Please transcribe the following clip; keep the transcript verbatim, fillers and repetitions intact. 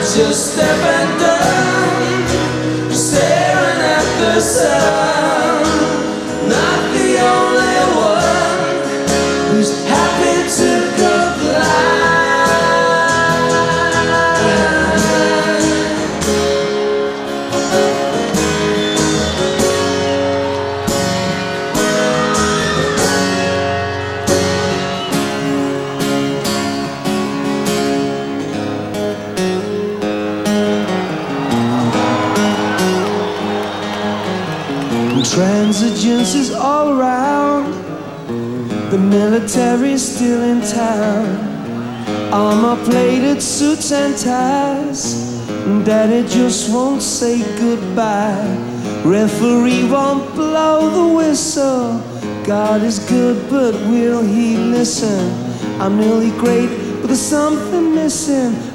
just stepping down, staring at the sun. Not the only one who's happy to go blind. Transigence is all around. The military's still in town. Armor-plated suits and ties. Daddy just won't say goodbye. Referee won't blow the whistle. God is good, but will he listen? I'm nearly great, but there's something missing.